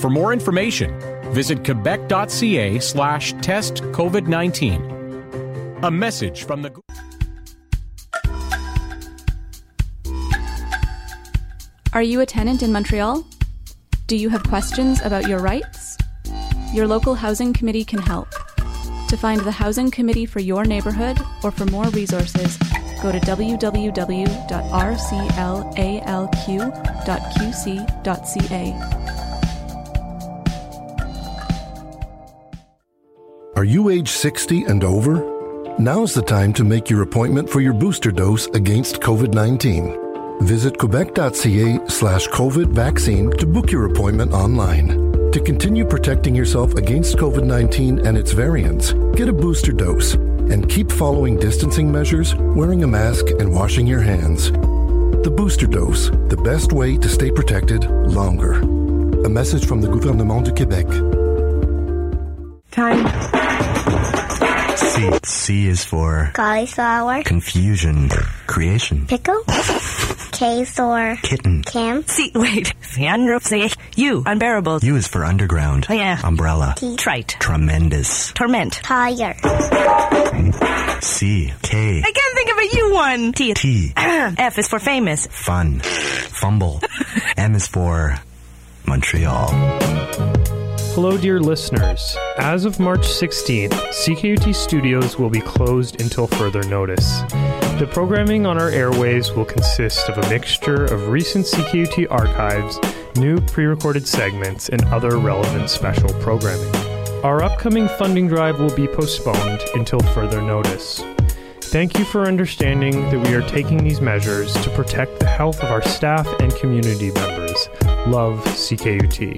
For more information, visit quebec.ca/testcovid19. A message from the... Are you a tenant in Montreal? Do you have questions about your rights? Your local housing committee can help. To find the housing committee for your neighborhood or for more resources, go to www.rclalq.qc.ca. Are you age 60 and over? Now's the time to make your appointment for your booster dose against COVID-19. Visit quebec.ca/COVID vaccine to book your appointment online. To continue protecting yourself against COVID-19 and its variants, get a booster dose and keep following distancing measures, wearing a mask, and washing your hands. The booster dose, the best way to stay protected longer. A message from the Gouvernement du Québec. Time. C is for cauliflower, confusion, creation, pickle, K is for kitten, Cam, U, unbearable. U is for underground, umbrella, Trite, tremendous, torment, tire, C, K. I can't think of a U one. T. F is for famous, fun, fumble. M is for Montreal. Hello, dear listeners. As of March 16th, CKUT Studios will be closed until further notice. The programming on our airways will consist of a mixture of recent CKUT archives, new pre-recorded segments, and other relevant special programming. Our upcoming funding drive will be postponed until further notice. Thank you for understanding that we are taking these measures to protect the health of our staff and community members. Love, CKUT.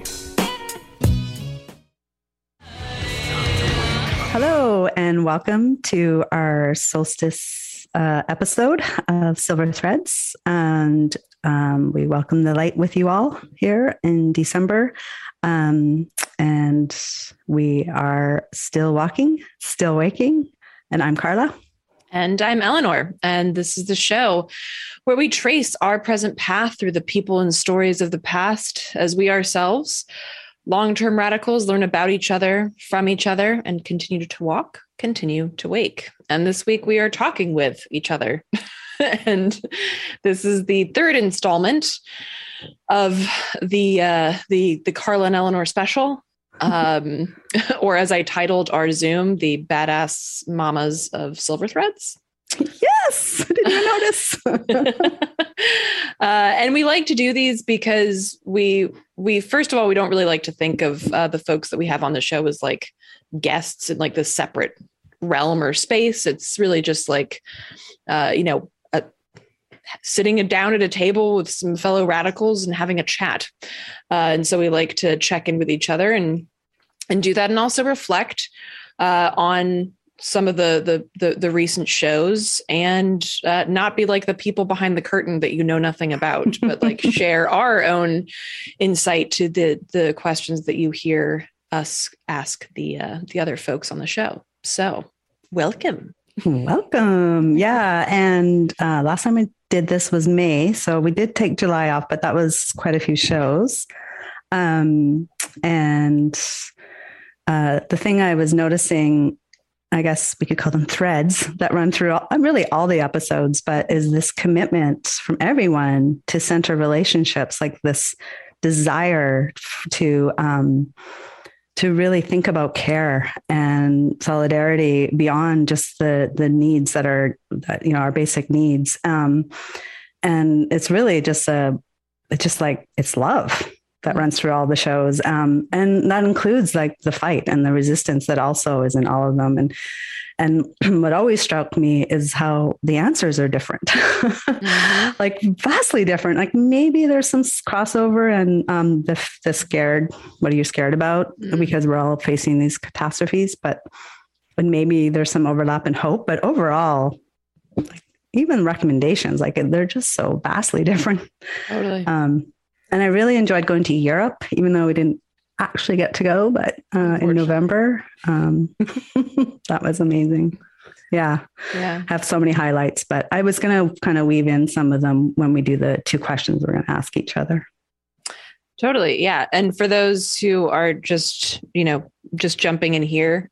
Hello, and welcome to our solstice episode of Silver Threads. And we welcome the light with you all here in December. And we are still walking, still waking. And I'm Carla. And I'm Eleanor. And this is the show where we trace our present path through the people and stories of the past as we ourselves, long-term radicals, learn about each other, from each other, and continue to walk, continue to wake. And this week we are talking with each other. And this is the third installment of the Carla and Eleanor special, or as I titled our Zoom, the Badass Mamas of Silver Threads. Yes, I didn't even notice. And we like to do these because we first of all, we don't really like to think of the folks that we have on the show as like guests in like this separate realm or space. It's really just like, sitting down at a table with some fellow radicals and having a chat. And so we like to check in with each other and do that, and also reflect on some of the recent shows, and not be like the people behind the curtain that you know nothing about, but like share our own insight to the questions that you hear us ask the other folks on the show. So welcome. Welcome. Yeah. And last time we did this was May. So we did take July off, but that was quite a few shows. And the thing I was noticing, I guess we could call them threads that run through really all the episodes, but is this commitment from everyone to center relationships, like this desire to really think about care and solidarity beyond just the needs that are our basic needs. And it's really just it's love that runs through all the shows. And that includes like the fight and the resistance that also is in all of them. And what always struck me is how the answers are different, like vastly different. Like maybe there's some crossover and the scared, what are you scared about? Because we're all facing these catastrophes, but maybe there's some overlap in hope, but overall, like, even recommendations, like they're just so vastly different. Totally. And I really enjoyed going to Europe, even though we didn't actually get to go, but in November, that was amazing. Yeah. Have so many highlights, but I was going to kind of weave in some of them when we do the two questions we're going to ask each other. Totally. Yeah. And for those who are just jumping in here,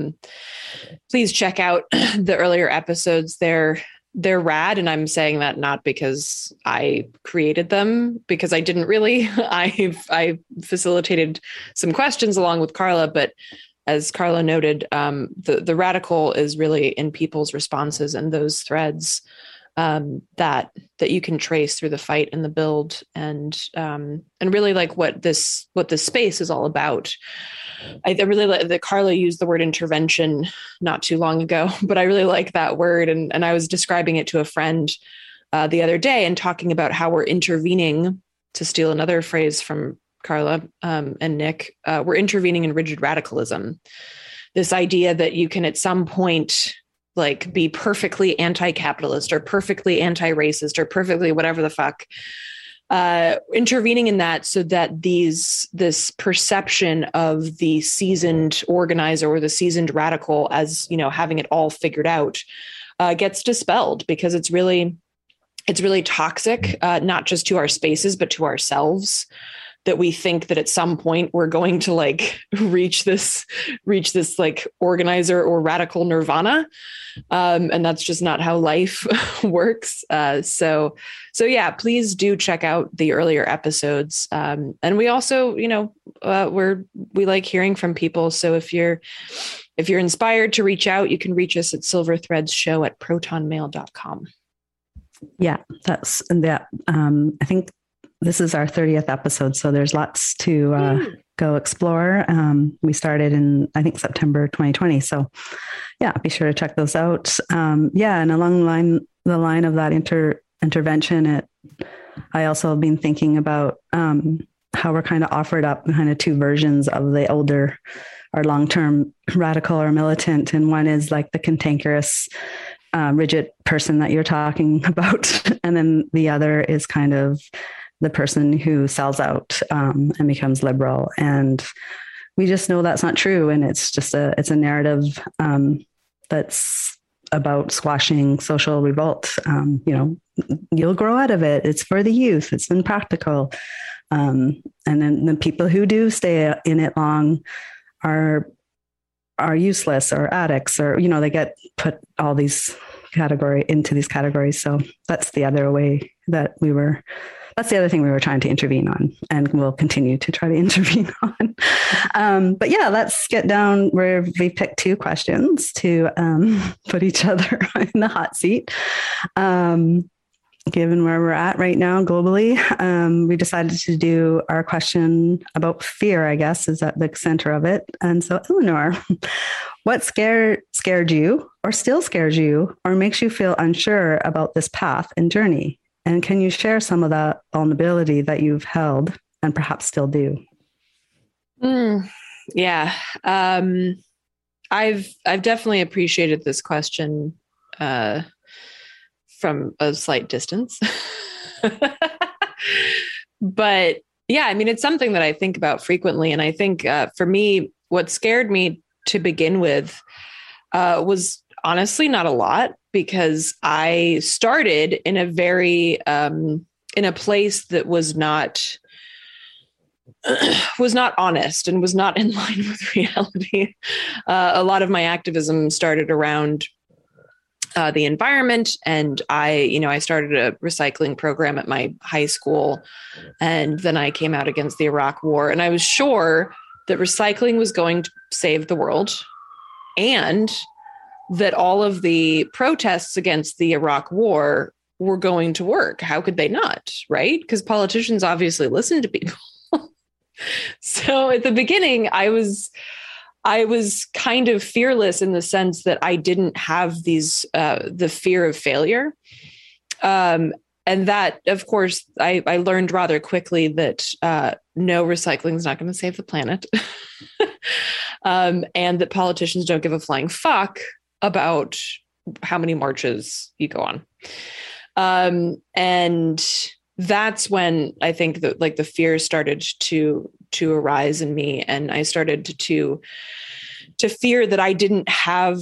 please check out the earlier episodes. They're rad. And I'm saying that not because I created them, because I didn't really. I facilitated some questions along with Carla, but as Carla noted, the radical is really in people's responses and those threads that you can trace through the fight and the build, and really like what this space is all about. I really like that Carla used the word intervention not too long ago, but I really like that word. And I was describing it to a friend the other day and talking about how we're intervening, to steal another phrase from Carla and Nick, we're intervening in rigid radicalism. This idea that you can at some point like be perfectly anti-capitalist or perfectly anti-racist or perfectly whatever the fuck, intervening in that so that this perception of the seasoned organizer or the seasoned radical as, having it all figured out gets dispelled, because it's really toxic, not just to our spaces, but to ourselves, that we think that at some point we're going to like reach this like organizer or radical nirvana. And that's just not how life works. So yeah, please do check out the earlier episodes. And we also, we like hearing from people. So if you're inspired to reach out, you can reach us at silverthreadshow@protonmail.com. Yeah, that's that. I think this is our 30th episode, so there's lots to go explore. We started in, I think, September 2020. So yeah, be sure to check those out. And along the line of that intervention, I also have been thinking about how we're kind of offered up kind of two versions of the older or long-term radical or militant. And one is like the cantankerous, rigid person that you're talking about. And then the other is kind of the person who sells out and becomes liberal. And we just know that's not true. And it's just it's a narrative that's about squashing social revolt. You'll grow out of it. It's for the youth. It's impractical. And then the people who do stay in it long are useless or addicts, or, they get put all these into these categories. So that's the other way that that's the other thing we were trying to intervene on, and we'll continue to try to intervene on. But yeah, let's get down where we picked two questions to put each other in the hot seat. Given where we're at right now globally, we decided to do our question about fear, I guess, is at the center of it. And so, Eleanor, what scared you or still scares you or makes you feel unsure about this path and journey? And can you share some of that vulnerability that you've held and perhaps still do? Yeah. I've definitely appreciated this question from a slight distance. But yeah, I mean, it's something that I think about frequently. And I think for me, what scared me to begin with was honestly not a lot, because I started in a very in a place that was not honest and was not in line with reality. A lot of my activism started around the environment, and I started a recycling program at my high school, and then I came out against the Iraq War, and I was sure that recycling was going to save the world, and that all of the protests against the Iraq War were going to work. How could they not, right? Because politicians obviously listen to people. So at the beginning, I was kind of fearless in the sense that I didn't have the fear of failure. And that, of course, I learned rather quickly that no, recycling is not going to save the planet. And that politicians don't give a flying fuck about how many marches you go on. And that's when I think that like the fear started to arise in me. And I started to fear that I didn't have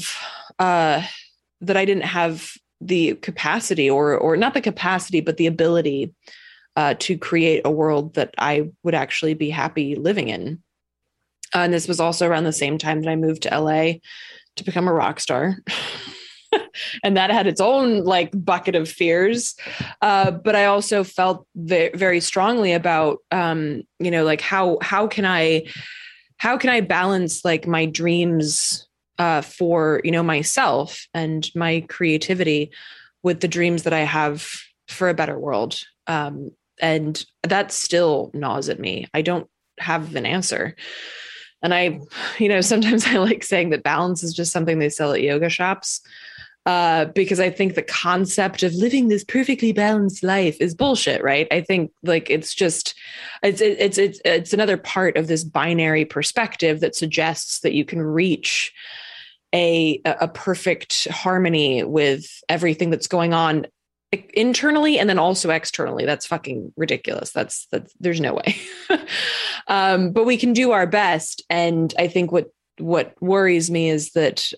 the capacity or not the capacity, but the ability to create a world that I would actually be happy living in. And this was also around the same time that I moved to LA to become a rock star. And that had its own like bucket of fears. But I also felt very strongly about, like how can I balance like my dreams for, myself and my creativity with the dreams that I have for a better world. And that still gnaws at me. I don't have an answer. And sometimes I like saying that balance is just something they sell at yoga shops. Because I think the concept of living this perfectly balanced life is bullshit, right? I think like it's another part of this binary perspective that suggests that you can reach a perfect harmony with everything that's going on internally and then also externally. That's fucking ridiculous. That's there's no way. But we can do our best, and I think what worries me is that.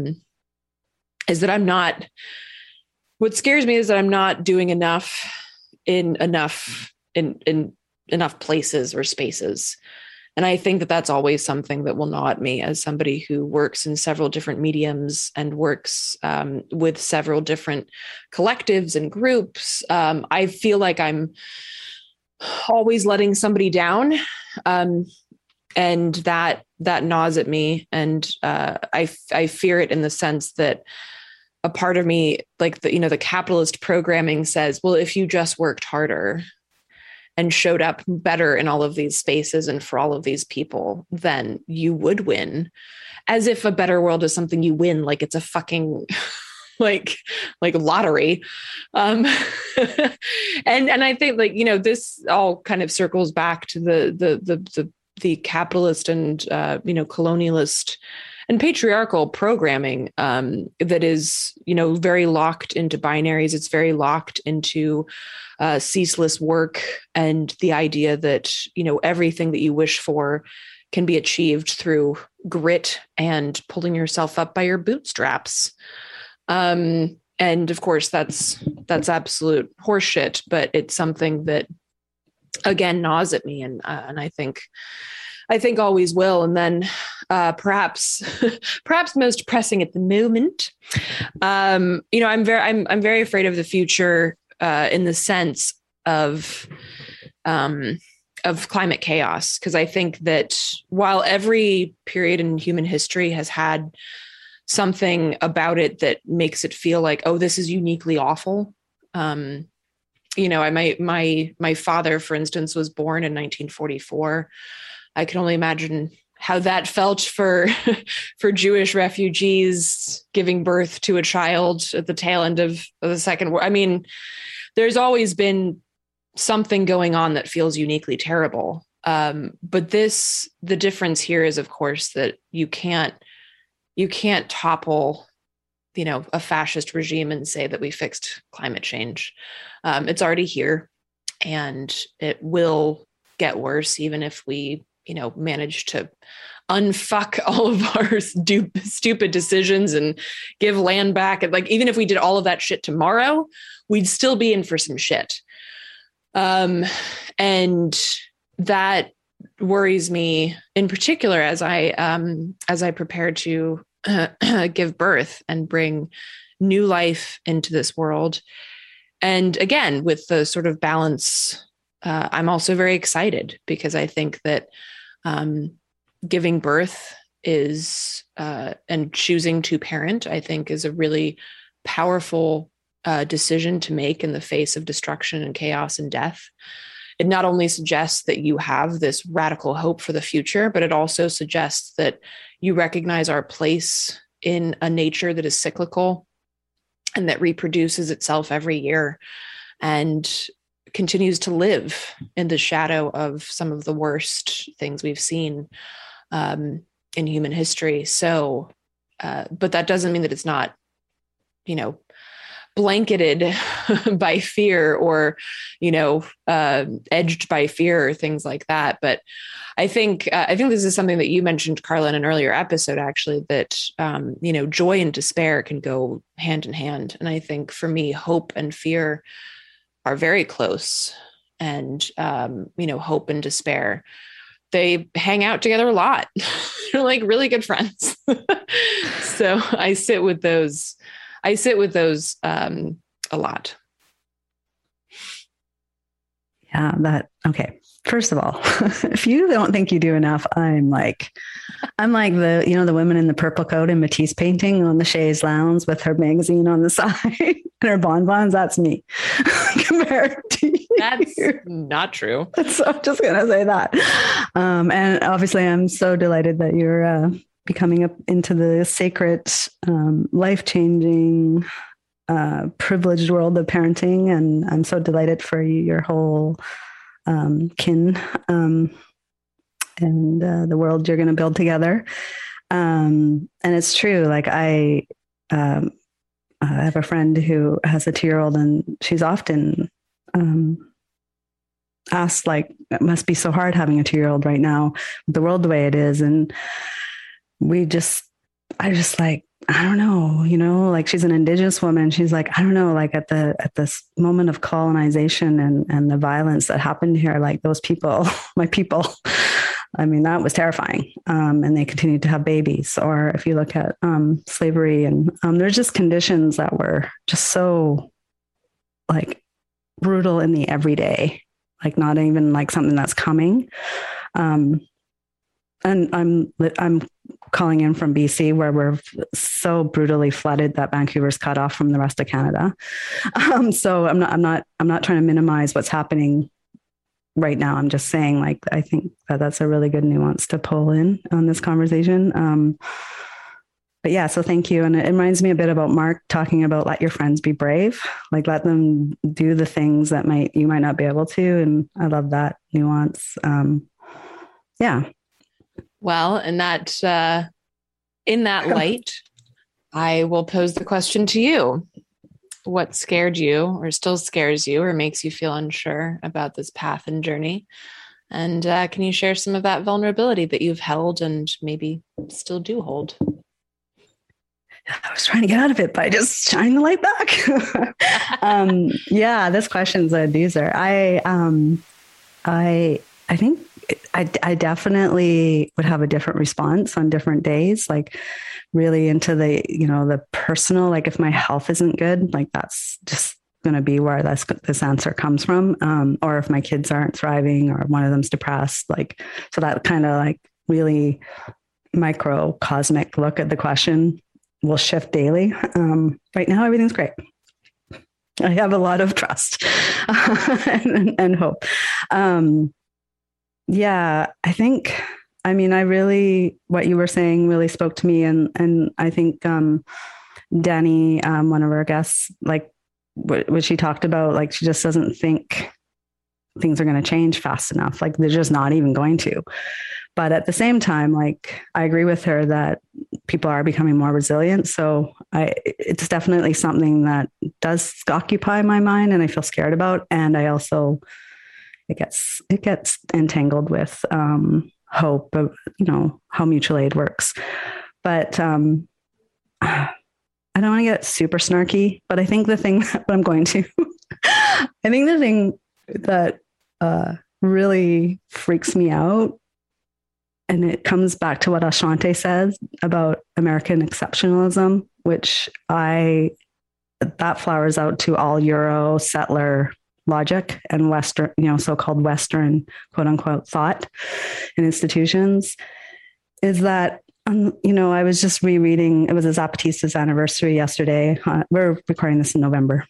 What scares me is that I'm not doing enough in enough places or spaces. And I think that that's always something that will gnaw at me as somebody who works in several different mediums and works with several different collectives and groups. I feel like I'm always letting somebody down. And that gnaws at me. And I fear it in the sense that a part of me, like the capitalist programming says, well, if you just worked harder and showed up better in all of these spaces and for all of these people, then you would win. As if a better world is something you win, like it's a fucking like lottery. And I think this all kind of circles back to the capitalist and, colonialist and patriarchal programming that is, very locked into binaries. It's very locked into ceaseless work and the idea that, everything that you wish for can be achieved through grit and pulling yourself up by your bootstraps. And of course, that's absolute horseshit, but it's something that, again, gnaws at me. And I think always will. And then perhaps most pressing at the moment, I'm very afraid of the future in the sense of climate chaos. Because I think that while every period in human history has had something about it that makes it feel like, oh, this is uniquely awful. My father, for instance, was born in 1944. I can only imagine how that felt for Jewish refugees giving birth to a child at the tail end of the Second War. I mean, there's always been something going on that feels uniquely terrible. But the difference here is, of course, that you can't topple, a fascist regime and say that we fixed climate change. It's already here, and it will get worse, even if we, manage to unfuck all of our stupid decisions and give land back. And even if we did all of that shit tomorrow, we'd still be in for some shit. And that worries me in particular as I prepare to give birth and bring new life into this world. And again, with the sort of balance, I'm also very excited because I think that giving birth is and choosing to parent, I think, is a really powerful decision to make in the face of destruction and chaos and death. It not only suggests that you have this radical hope for the future, but it also suggests that you recognize our place in a nature that is cyclical and that reproduces itself every year and continues to live in the shadow of some of the worst things we've seen in human history. So, but that doesn't mean that it's not, blanketed by fear or, edged by fear or things like that. But I think this is something that you mentioned, Carla, in an earlier episode, actually, that, joy and despair can go hand in hand. And I think for me, hope and fear are very close. and, hope and despair. They hang out together a lot. They're like really good friends. So I sit with those a lot. Yeah, okay. First of all, if you don't think you do enough, I'm like the, the women in the purple coat and Matisse painting on the chaise lounge with her magazine on the side and her bonbons. That's me compared to you. That's not true. So I'm just going to say that. And obviously I'm so delighted that you're becoming up into the sacred, life-changing, privileged world of parenting. And I'm so delighted for you, your whole kin and the world you're going to build together. And it's true. Like I have a friend who has a 2-year-old, and she's often asked, like, it must be so hard having a 2-year-old right now with the world the way it is. And I just like, I don't know, like she's an Indigenous woman. She's like, I don't know, like at this moment of colonization and the violence that happened here, like those people, my people, I mean, that was terrifying. And they continued to have babies. Or if you look at slavery, and there's just conditions that were just so like brutal in the everyday, like not even like something that's coming. And I'm calling in from BC, where we're so brutally flooded that Vancouver's cut off from the rest of Canada. So I'm not trying to minimize what's happening right now. I'm just saying, like, I think that's a really good nuance to pull in on this conversation. But yeah, so thank you. And it reminds me a bit about Mark talking about let your friends be brave, like let them do the things that you might not be able to. And I love that nuance. Yeah. Well, and that in that light, I will pose the question to you. What scared you or still scares you or makes you feel unsure about this path and journey? And can you share some of that vulnerability that you've held and maybe still do hold? I was trying to get out of it by just shining the light back. Yeah, this question's a doozer. I think I definitely would have a different response on different days, like really into the personal, like if my health isn't good, like that's just going to be where this answer comes from. Or if my kids aren't thriving or one of them's depressed, like, so that kind of like really microcosmic look at the question will shift daily. Right now, everything's great. I have a lot of trust and hope. Yeah, I think, I mean, what you were saying really spoke to me. And I think Danny, one of our guests, like what she talked about, like she just doesn't think things are going to change fast enough. Like they're just not even going to. But at the same time, like I agree with her that people are becoming more resilient. So it's definitely something that does occupy my mind and I feel scared about. And I also, it gets entangled with hope of, how mutual aid works. But I don't want to get super snarky, but I think the thing that really freaks me out, and it comes back to what Ashante says about American exceptionalism, which that flowers out to all Euro settler logic and Western, so-called Western, quote unquote, thought and institutions, is that, I was just rereading, it was Zapatista's anniversary yesterday. We're recording this in November.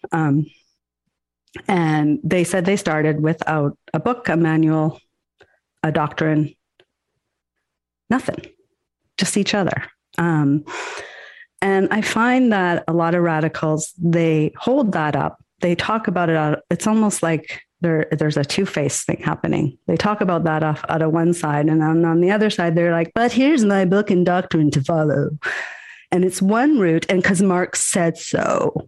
And they said they started without a book, a manual, a doctrine, nothing, just each other. And I find that a lot of radicals, they hold that up. They talk about it. It's almost like there's a two-faced thing happening. They talk about that out of one side. And on the other side, they're like, but here's my book and doctrine to follow. And it's one route. And because Marx said so.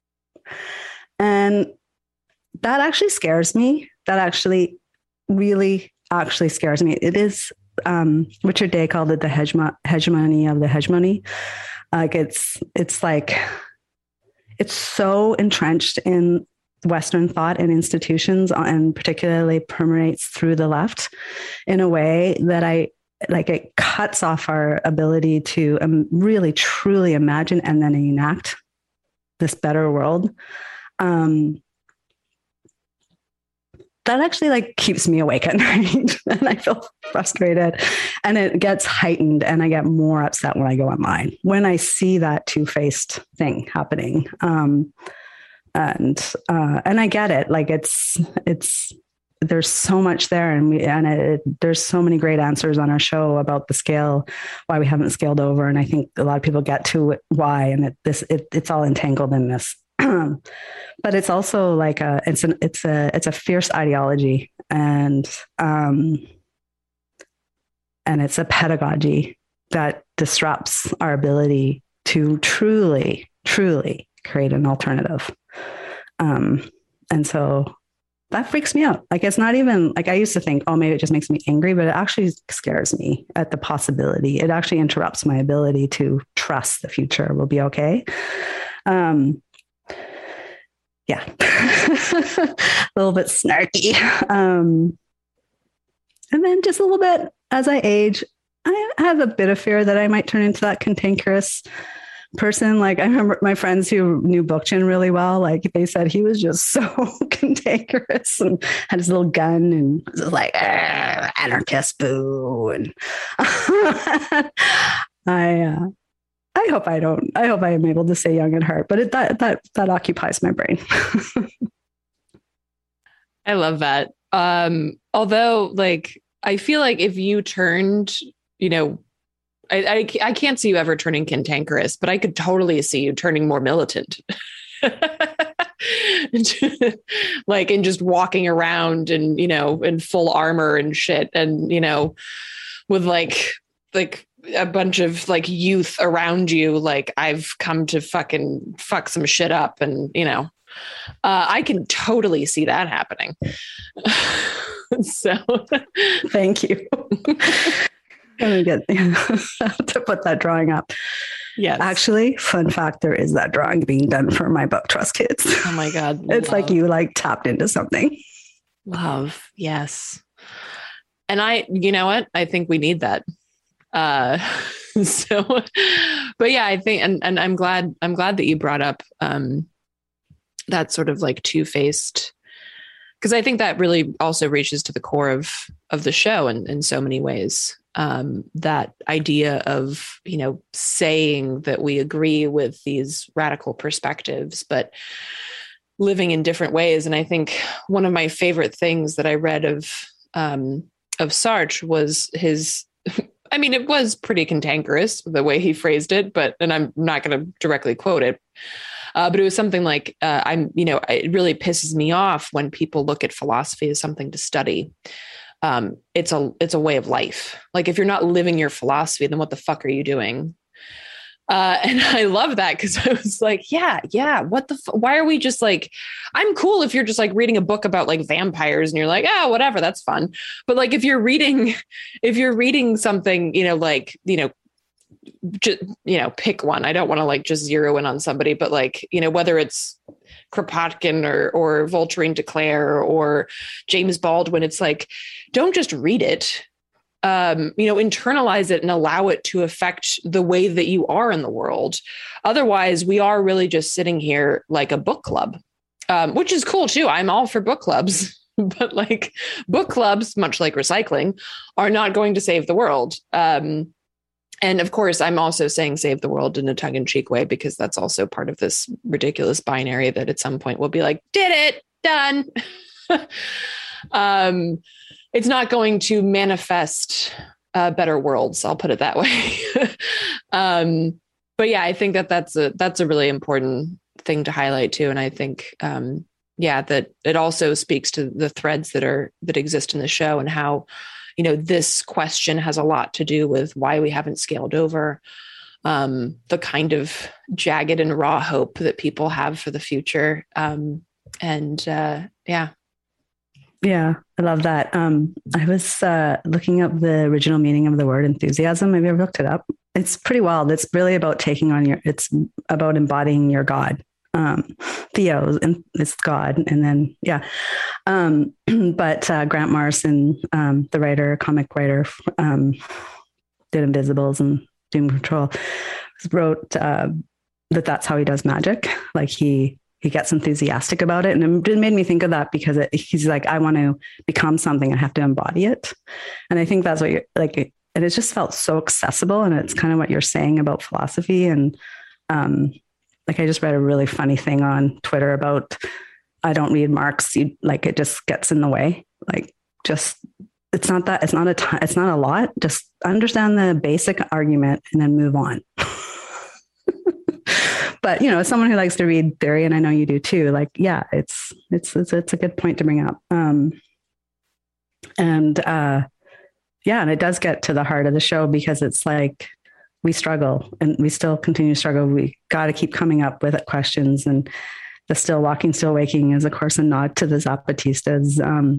And that actually scares me. That actually really scares me. It is, Richard Day called it the hegemony of the hegemony. Like it's like, it's so entrenched in Western thought and institutions, and particularly permeates through the left in a way that it cuts off our ability to really truly imagine and then enact this better world. That actually keeps me awake at night, and I feel frustrated, and it gets heightened, and I get more upset when I go online, when I see that two-faced thing happening. And I get it. It's there's so much there, and there's so many great answers on our show about the scale, why we haven't scaled over. And I think a lot of people get to why, and it's all entangled in this. But it's also it's a fierce ideology, and it's a pedagogy that disrupts our ability to truly create an alternative. And so that freaks me out. It's not even I used to think, oh, maybe it just makes me angry, but it actually scares me at the possibility. It actually interrupts my ability to trust the future will be okay. Yeah, a little bit snarky. And then just a little bit as I age, I have a bit of fear that I might turn into that cantankerous person. I remember my friends who knew Bookchin really well, they said he was just so cantankerous and had his little gun and was like, anarchist, boo. And I hope I am able to stay young at heart, but that occupies my brain. I love that. Although I feel like if you turned, I can't see you ever turning cantankerous, but I could totally see you turning more militant. And just walking around and, in full armor and shit. And, with a bunch of youth around you, I've come to fucking fuck some shit up. And, I can totally see that happening. So thank you. Let me get to put that drawing up. Yes. Actually, fun fact, there is that drawing being done for my book, Trust Kids. Oh my God. It's love. you tapped into something. Love. Yes. And you know what? I think we need that. But yeah, I think, and I'm glad that you brought up, that sort of two-faced, because I think that really also reaches to the core of the show in so many ways. That idea of, saying that we agree with these radical perspectives, but living in different ways. And I think one of my favorite things that I read of Sartre was his, it was pretty cantankerous the way he phrased it, and I'm not going to directly quote it. But it was something like, it really pisses me off when people look at philosophy as something to study. It's a way of life. If you're not living your philosophy, then what the fuck are you doing? And I love that, because I was like, yeah. What why are we just I'm cool if you're just reading a book about vampires and you're like, oh, whatever, that's fun. But if you're reading something, pick one. I don't want to just zero in on somebody, but whether it's Kropotkin or Voltairine de Cleyre or James Baldwin, it's don't just read it. Internalize it and allow it to affect the way that you are in the world. Otherwise, we are really just sitting here like a book club, which is cool too. I'm all for book clubs, but book clubs, much like recycling, are not going to save the world. And of course, I'm also saying save the world in a tongue-in-cheek way, because that's also part of this ridiculous binary that at some point we'll be like, did it, done. It's not going to manifest better worlds. I'll put it that way. But yeah, I think that's a really important thing to highlight too. And I think, that it also speaks to the threads that exist in the show, and how, this question has a lot to do with why we haven't scaled over, the kind of jagged and raw hope that people have for the future. Yeah, I love that. I was looking up the original meaning of the word enthusiasm. Have you ever looked it up? It's pretty wild. It's really about it's about embodying your God. Theo, and it's God. And then, but Grant Morrison, the writer, comic writer, did Invisibles and Doom Patrol, wrote that's how he does magic. Like he gets enthusiastic about it. And it made me think of that because he's like, I want to become something, I have to embody it. And I think that's what you're like, and it just felt so accessible. And it's kind of what you're saying about philosophy. And like, I just read a really funny thing on Twitter about, I don't read Marx. Like, it just gets in the way. Like, just, it's not a lot. Just understand the basic argument and then move on. But, you know, as someone who likes to read theory, and I know you do too, like, yeah, it's a good point to bring up. And it does get to the heart of the show because it's like, we struggle and we still continue to struggle. We got to keep coming up with questions, and the still walking, still waking is of course a nod to the Zapatistas.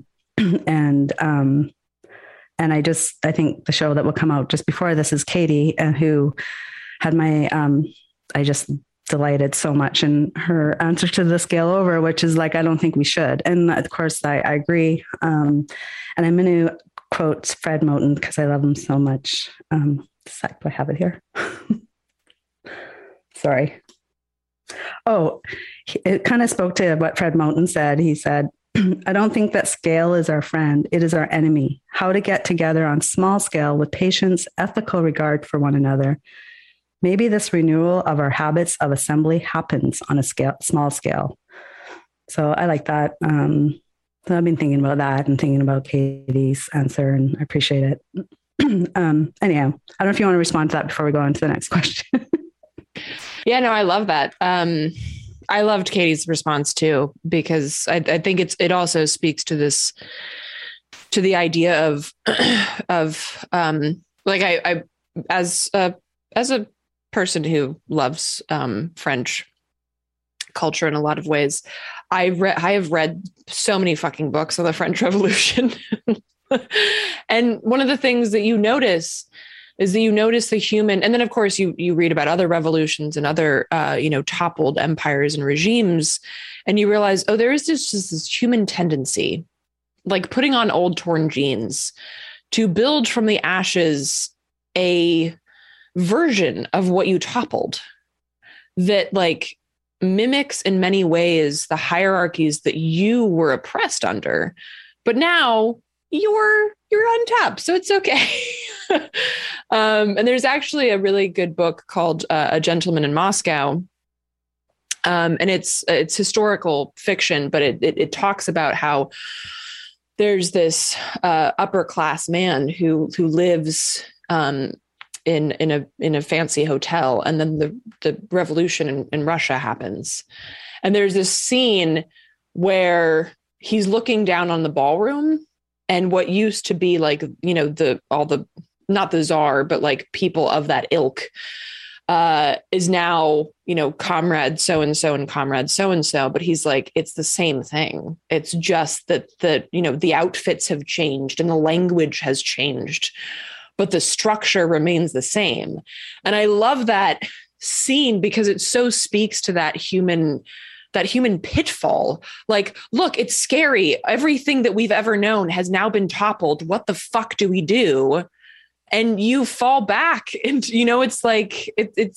And I think the show that will come out just before this is Katie, who had I just delighted so much in her answer to the scale over, which is like, I don't think we should. And of course I agree. And I'm going to quote Fred Moten because I love him so much. I have it here. Sorry. Oh, it kind of spoke to what Fred Moten said. He said, I don't think that scale is our friend. It is our enemy. How to get together on small scale with patience, ethical regard for one another. Maybe this renewal of our habits of assembly happens on a small scale. So I like that. So I've been thinking about that and thinking about Katie's answer, and I appreciate it. Anyhow, I don't know if you want to respond to that before we go on to the next question. Yeah, no, I love that. I loved Katie's response too, because I think it also speaks to this, to the idea of like I as a person who loves French culture in a lot of ways, I have read so many fucking books on the French Revolution. And one of the things that you notice is that you notice the human, and then of course you read about other revolutions and other, toppled empires and regimes, and you realize, oh, there is just this human tendency, like putting on old torn jeans, to build from the ashes a version of what you toppled that like mimics in many ways the hierarchies that you were oppressed under, but now you're on top, so it's okay. And there's actually a really good book called A Gentleman in Moscow. And it's historical fiction, but it talks about how there's this upper class man who lives in a fancy hotel, and then the revolution in Russia happens. And there's this scene where he's looking down on the ballroom, and what used to be like, not the czar, but like people of that ilk is now, comrade so-and-so and comrade so-and-so. But he's like, it's the same thing. It's just that the outfits have changed and the language has changed, but the structure remains the same. And I love that scene because it so speaks to that human pitfall. Like, look, it's scary. Everything that we've ever known has now been toppled. What the fuck do we do? And you fall back into, it's like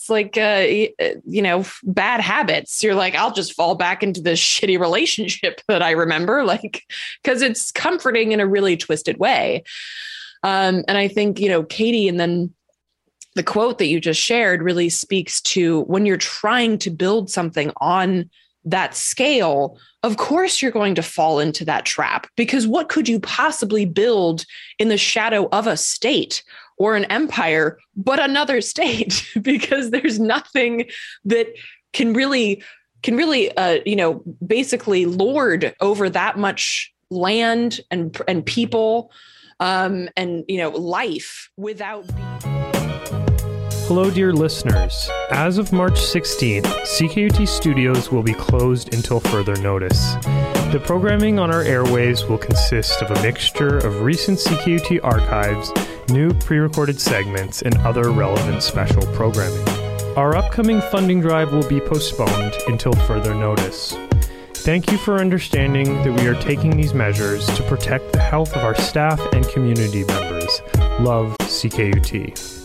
bad habits. You're like, I'll just fall back into this shitty relationship that I remember, like, because it's comforting in a really twisted way. And I think, Katie, and then the quote that you just shared really speaks to when you're trying to build something on that scale, of course you're going to fall into that trap, because what could you possibly build in the shadow of a state or an empire but another state? Because there's nothing that can really basically lord over that much land and people and life without being. Hello, dear listeners. As of March 16th, CKUT Studios will be closed until further notice. The programming on our airways will consist of a mixture of recent CKUT archives, new pre-recorded segments, and other relevant special programming. our upcoming funding drive will be postponed until further notice. Thank you for understanding that we are taking these measures to protect the health of our staff and community members. Love, CKUT.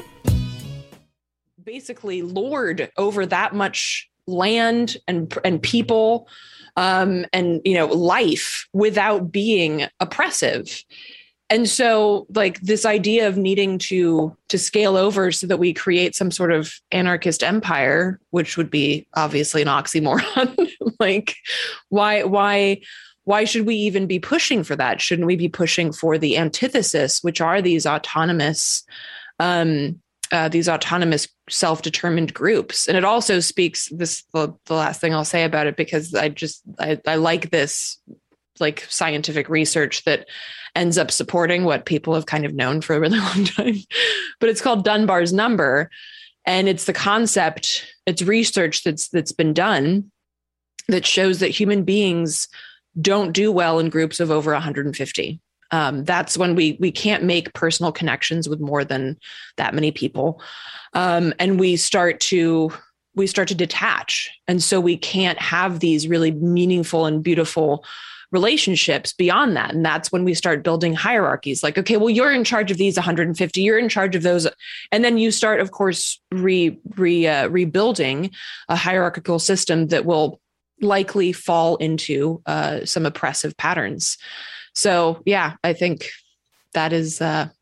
Basically lord over that much land and people and life without being oppressive. And so like this idea of needing to scale over so that we create some sort of anarchist empire, which would be obviously an oxymoron. Like why should we even be pushing for that? Shouldn't we be pushing for the antithesis, which are these autonomous self-determined groups? And it also speaks, the last thing I'll say about it, because I like this like scientific research that ends up supporting what people have kind of known for a really long time, but it's called Dunbar's number. And it's the concept, it's research that's been done that shows that human beings don't do well in groups of over 150. That's when we can't make personal connections with more than that many people. And we start to detach. And so we can't have these really meaningful and beautiful relationships beyond that. And that's when we start building hierarchies like, okay, well, you're in charge of these 150, you're in charge of those. And then you start, of course, rebuilding a hierarchical system that will likely fall into some oppressive patterns. So yeah, I think that is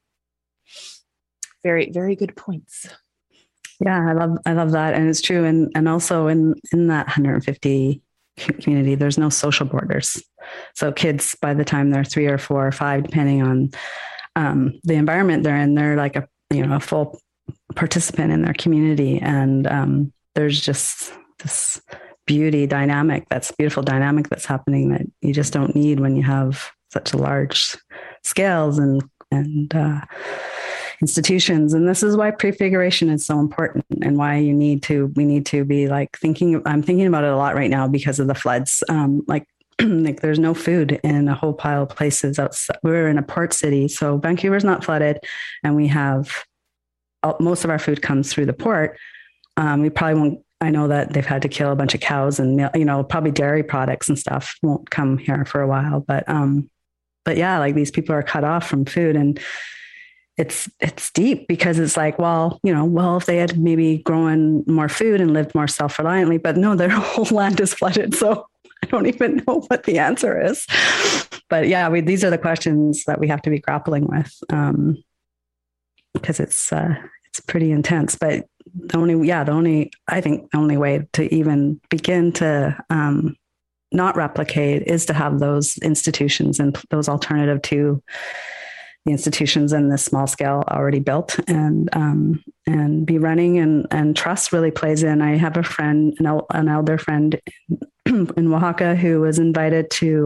very, very good points. Yeah, I love that. And it's true. And also in that 150 community, there's no social borders. So kids, by the time they're 3 or 4 or 5, depending on the environment they're in, they're like a full participant in their community. And there's just this beautiful dynamic that's happening that you just don't need when you have such large scales and institutions. And this is why prefiguration is so important and why we need to be like I'm thinking about it a lot right now because of the floods. Like there's no food in a whole pile of places outside. We're in a port city, so Vancouver's not flooded, and we have most of our food comes through the port. We probably won't. I know that they've had to kill a bunch of cows and, probably dairy products and stuff won't come here for a while. But yeah, like these people are cut off from food, and it's deep because it's like, well, if they had maybe grown more food and lived more self-reliantly, but no, their whole land is flooded. So I don't even know what the answer is. But yeah, these are the questions that we have to be grappling with because it's pretty intense. But the only way to even begin to not replicate is to have those institutions and those alternative to the institutions in this small scale already built and be running, and trust really plays in. I have a friend, an elder friend in Oaxaca who was invited to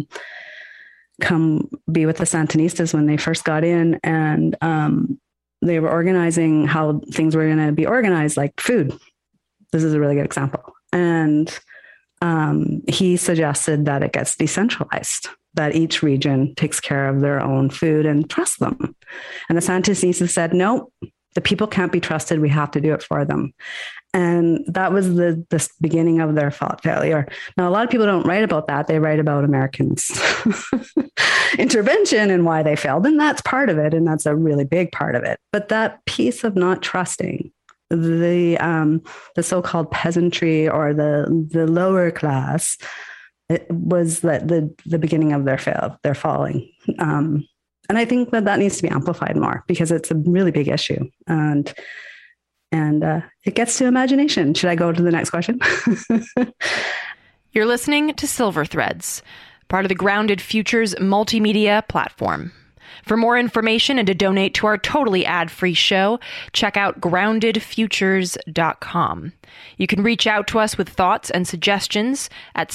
come be with the Sandinistas when they first got in, and they were organizing how things were going to be organized, like food. This is a really good example. And he suggested that it gets decentralized, that each region takes care of their own food and trust them. And the Sandinistas said, no, the people can't be trusted. We have to do it for them. And that was the beginning of their failure. Now, a lot of people don't write about that. They write about Americans' intervention and why they failed. And that's part of it. And that's a really big part of it. But that piece of not trusting the so-called peasantry or the lower class, it was the beginning of their falling. And I think that needs to be amplified more because it's a really big issue. And it gets to imagination. Should I go to the next question? You're listening to Silver Threads, part of the Grounded Futures multimedia platform. For more information and to donate to our totally ad-free show, check out groundedfutures.com. You can reach out to us with thoughts and suggestions at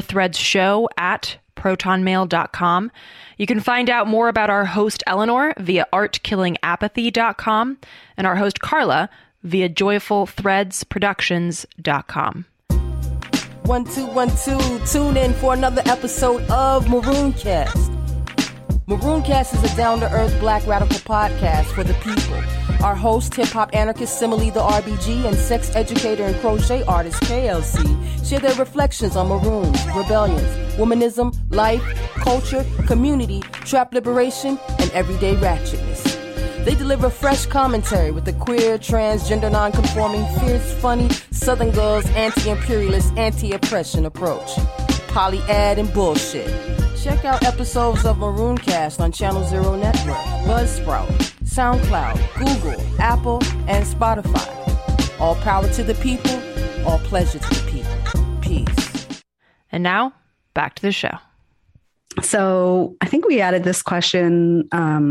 silverthreadshow@protonmail.com. You can find out more about our host Eleanor via artkillingapathy.com and our host Carla via joyfulthreadsproductions.com. 1 2 1 2. Tune in for another episode of Marooncast. Marooncast is a down-to-earth black radical podcast for the people. Our host, hip-hop anarchist Simile the RBG, and sex educator and crochet artist KLC share their reflections on maroons, rebellions, womanism, life, culture, community, trap liberation, and everyday ratchetness. They deliver fresh commentary with a queer, transgender, non-conforming, fierce, funny, Southern girls, anti-imperialist, anti-oppression approach. Polyad and bullshit. Check out episodes of Marooncast on Channel Zero Network, Buzzsprout, SoundCloud, Google, Apple, and Spotify. All power to the people, all pleasure to the people. Peace. And now, back to the show. So I think we added this question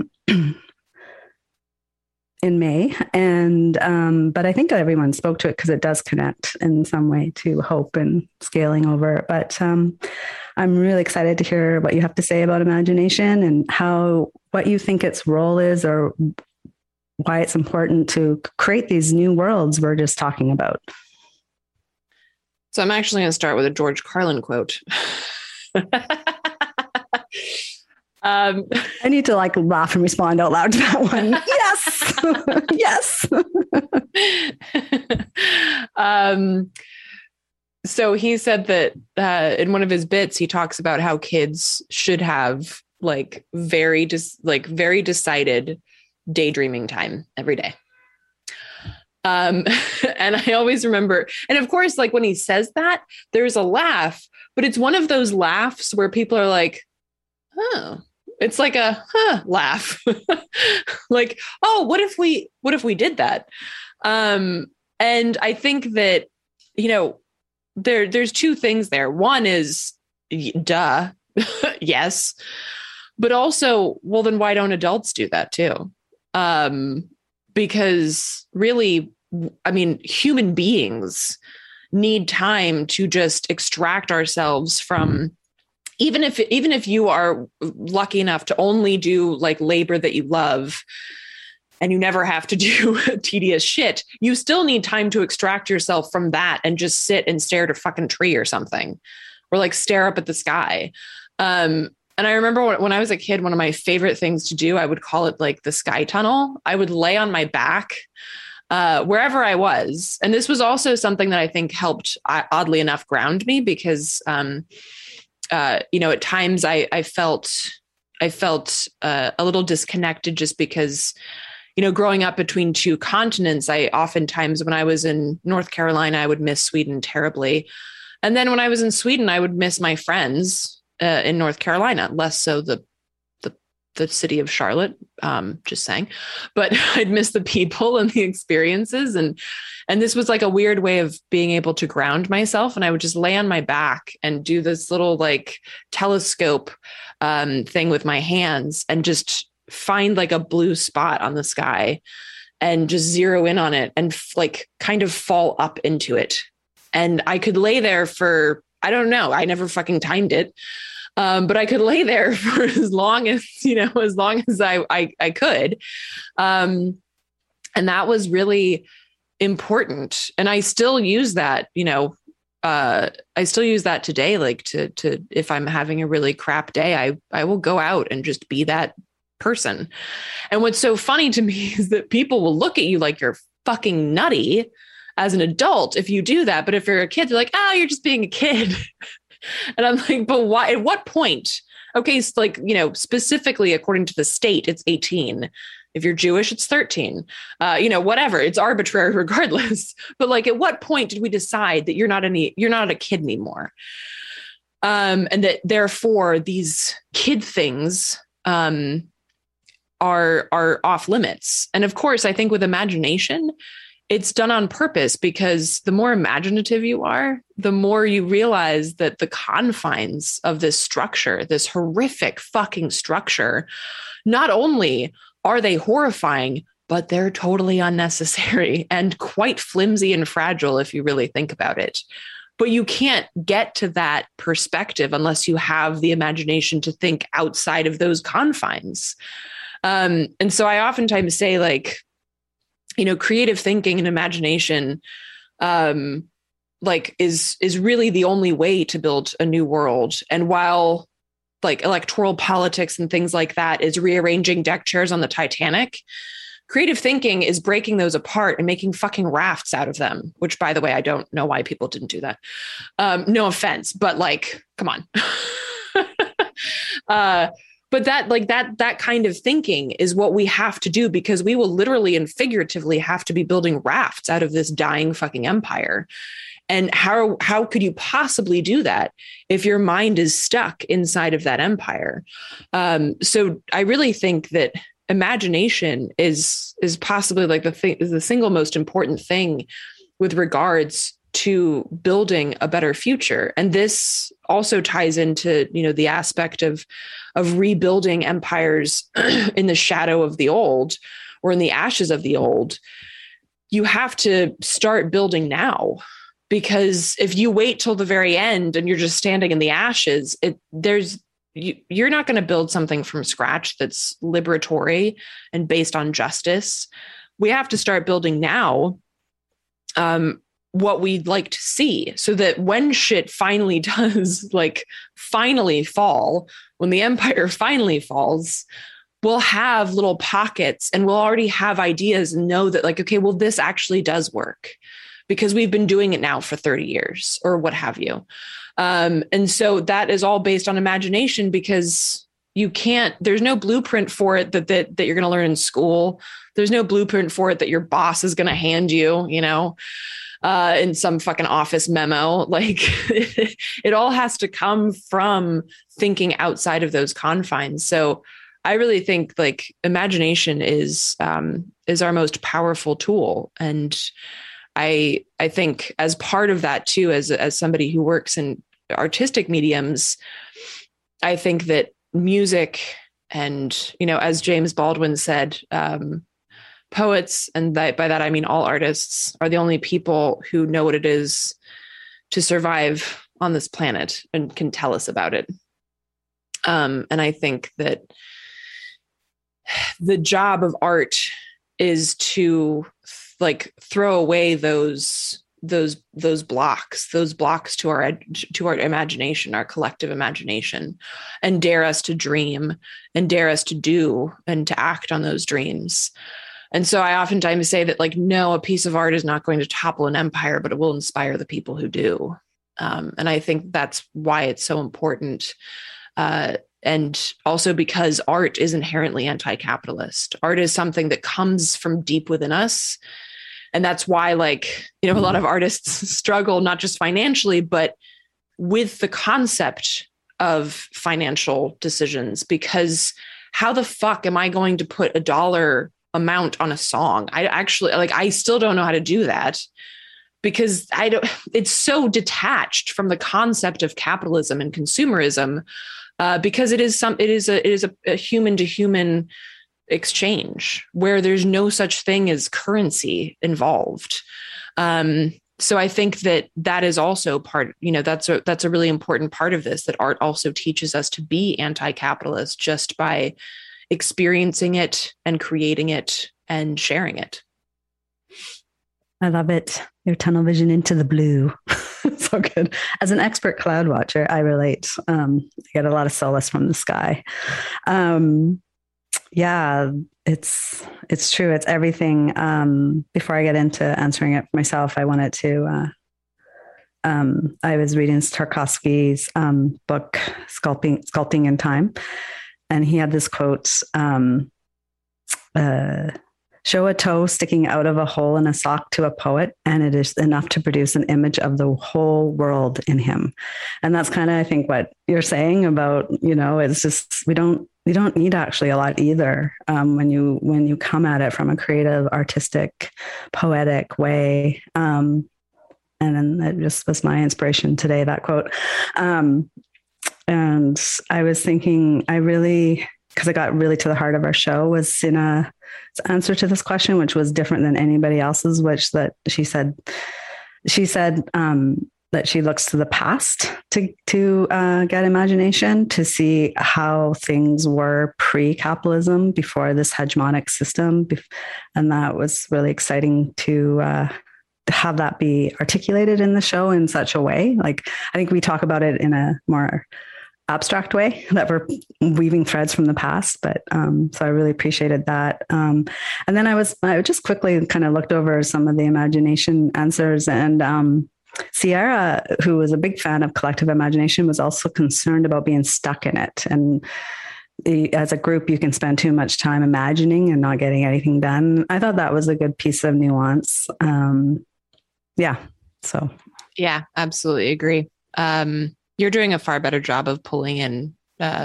in May, and but I think everyone spoke to it because it does connect in some way to hope and scaling over. But I'm really excited to hear what you have to say about imagination and what you think its role is, or why it's important to create these new worlds we're just talking about. So I'm actually going to start with a George Carlin quote. I need to laugh and respond out loud to that one. Yes. Yes. So he said that in one of his bits, he talks about how kids should have very decided daydreaming time every day. And I always remember, and of course, when he says that, there's a laugh, but it's one of those laughs where people are like, oh, it's like a laugh. Oh, what if we did that? And I think that, there's two things there. One is, duh, yes. But also, well, then why don't adults do that too? Because really, human beings need time to just extract ourselves from, even if you are lucky enough to only do labor that you love and you never have to do tedious shit, you still need time to extract yourself from that and just sit and stare at a fucking tree or something, or stare up at the sky. And I remember when I was a kid, one of my favorite things to do, I would call it the sky tunnel. I would lay on my back wherever I was. And this was also something that I think helped, oddly enough, ground me, because, at times I felt a little disconnected, just because, growing up between two continents, I oftentimes, when I was in North Carolina, I would miss Sweden terribly. And then when I was in Sweden, I would miss my friends in North Carolina, less so the city of Charlotte, just saying, but I'd miss the people and the experiences. And this was a weird way of being able to ground myself. And I would just lay on my back and do this little telescope thing with my hands and just find a blue spot on the sky and just zero in on it and kind of fall up into it. And I could lay there for, I don't know, I never fucking timed it. But I could lay there for as long as I could. And that was really important. And I still use that, I still use that today. To if I'm having a really crap day, I will go out and just be that person. And what's so funny to me is that people will look at you like you're fucking nutty as an adult if you do that. But if you're a kid, they're like, oh, you're just being a kid. And I'm like, but why? At what point? Okay, so specifically according to the state, it's 18. If you're Jewish, it's 13. Whatever. It's arbitrary regardless. But at what point did we decide that you're not a kid anymore? And that therefore these kid things are off limits. And of course, I think with imagination, it's done on purpose, because the more imaginative you are, the more you realize that the confines of this structure, this horrific fucking structure, not only are they horrifying, but they're totally unnecessary and quite flimsy and fragile if you really think about it. But you can't get to that perspective unless you have the imagination to think outside of those confines. And so I oftentimes say, creative thinking and imagination, is really the only way to build a new world. And while electoral politics and things like that is rearranging deck chairs on the Titanic, Creative thinking is breaking those apart and making fucking rafts out of them, which, by the way, I don't know why people didn't do that. No offense, but like, come on. But that kind of thinking is what we have to do, because we will literally and figuratively have to be building rafts out of this dying fucking empire. And how could you possibly do that if your mind is stuck inside of that empire? So I really think that imagination is possibly like the single most important thing with regards to building a better future. And this also ties into, the aspect of rebuilding empires in the shadow of the old, or in the ashes of the old. You have to start building now, because if you wait till the very end and you're just standing in the ashes, you're not going to build something from scratch that's liberatory and based on justice. We have to start building now what we'd like to see, so that when shit finally does finally fall, when the empire finally falls, we'll have little pockets and we'll already have ideas and know that okay, well, this actually does work because we've been doing it now for 30 years or what have you. And so that is all based on imagination, because there's no blueprint for it that you're going to learn in school. There's no blueprint for it that your boss is going to hand you, in some fucking office memo. It all has to come from thinking outside of those confines. So I really think imagination is our most powerful tool. And I think as part of that too, as somebody who works in artistic mediums, I think that music and, as James Baldwin said, poets, and by that I mean all artists, are the only people who know what it is to survive on this planet and can tell us about it. And I think that the job of art is to throw away those blocks to our imagination, our collective imagination, and dare us to dream and dare us to do and to act on those dreams. And so I oftentimes say that no, a piece of art is not going to topple an empire, but it will inspire the people who do. And I think that's why it's so important. And also because art is inherently anti-capitalist. Art is something that comes from deep within us. And that's why, a lot of artists struggle, not just financially, but with the concept of financial decisions, because how the fuck am I going to put a dollar amount on a song? I still don't know how to do that, because it's so detached from the concept of capitalism and consumerism, because it is a human to human exchange where there's no such thing as currency involved. So I think that is also part, that's a really important part of this, that art also teaches us to be anti-capitalist just by experiencing it and creating it and sharing it. I love it. Your tunnel vision into the blue. So good. As an expert cloud watcher, I relate. I get a lot of solace from the sky. Yeah, it's true. It's everything. Before I get into answering it for myself, I wanted to, I was reading Tarkovsky's book, Sculpting in Time. And he had this quote, show a toe sticking out of a hole in a sock to a poet, and it is enough to produce an image of the whole world in him. And that's kind of, I think, what you're saying about, it's just, we don't need actually a lot either. When you come at it from a creative, artistic, poetic way. And then that just was my inspiration today, that quote. And I was thinking, because I got really to the heart of our show, was Sina's answer to this question, which was different than anybody else's, which that she said that she looks to the past to get imagination, to see how things were pre-capitalism, before this hegemonic system. And that was really exciting to have that be articulated in the show in such a way. I think we talk about it in a more abstract way that we're weaving threads from the past. But so I really appreciated that. And then I just quickly kind of looked over some of the imagination answers, and Sierra, who was a big fan of collective imagination, was also concerned about being stuck in it. And as a group, you can spend too much time imagining and not getting anything done. I thought that was a good piece of nuance. So. Yeah, absolutely agree. You're doing a far better job of pulling in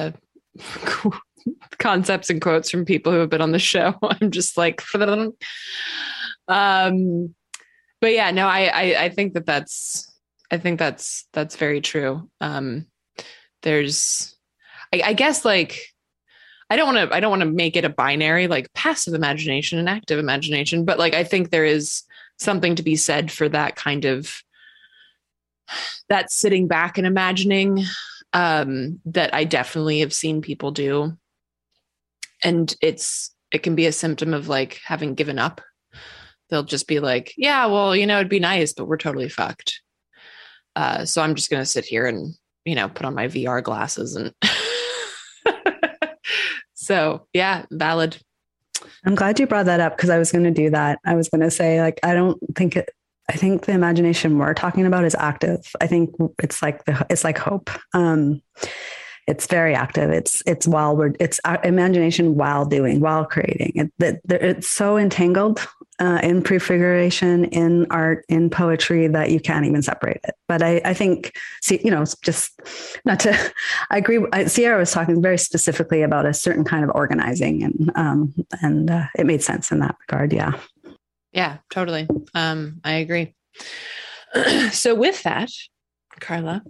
concepts and quotes from people who have been on the show. I'm just like, but yeah, no, I think that's very true. I guess like, I don't want to make it a binary, like passive imagination and active imagination, but like, I think there is something to be said for that kind of, that sitting back and imagining, that I definitely have seen people do. And it can be a symptom of like having given up. They'll just be like, yeah, well, it'd be nice, but we're totally fucked. So I'm just going to sit here and, put on my VR glasses and so yeah, valid. I'm glad you brought that up, because I was going to do that. I was going to say, like, I think the imagination we're talking about is active. I think it's like hope. It's very active. It's imagination while creating. It's so entangled in prefiguration, in art, in poetry, that you can't even separate it. But I think, just not to, I agree. Sierra was talking very specifically about a certain kind of organizing, and it made sense in that regard. Yeah. Yeah, totally. I agree. So with that, Carla,